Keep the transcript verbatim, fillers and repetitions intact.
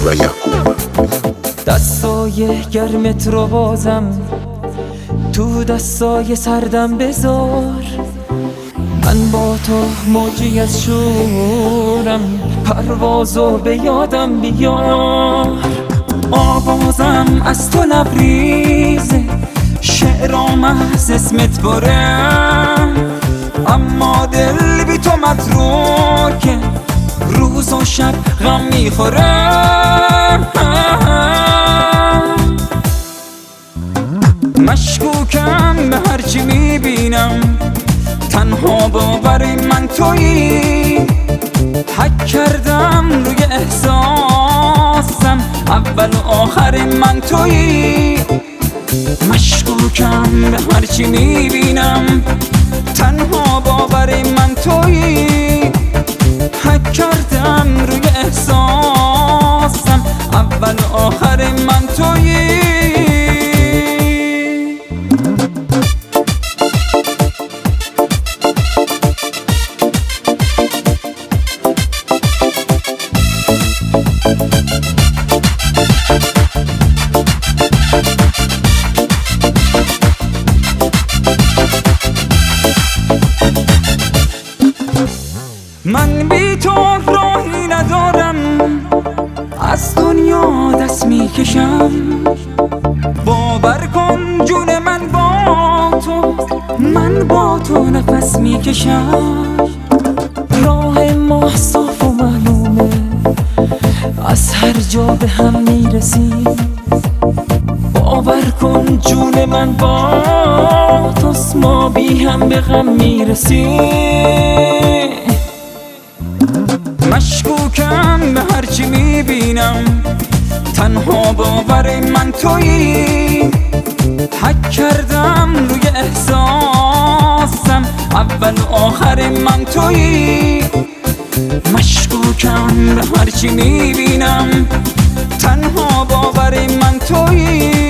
و یعقوب. دستای گرمت رو بازم تو دستای سردم بذار، من با تو موجی از شورم، پروازو به یادم بیار. آوازم از تو لبریزه، شعرام از اسمت بره، اما دل بی تو متروکه، روز و شب غم میخوره. مشکوکم به هرچی میبینم، تنها باور من تویی. حک کردم روی احساسم، اول و آخر من تویی. مشکوکم به هرچی میبینم، تنها باور من تویی. حک کردم روی احساسم، اول و آخر من تویی. من بی تو راهی ندارم، از دنیا دست میکشم. باور کن جون من با تو، من با تو نفس میکشم. راه ما صاف و معلومه، از هر جا به هم میرسیم. باور کن جون من با توست، ما بی هم به غم میرسیم. مشکوکم به هرچی میبینم، تنها باور من تویی. حک کردم روی احساسم، اول و آخر من تویی. مشکوکم به هرچی میبینم، تنها باور من تویی.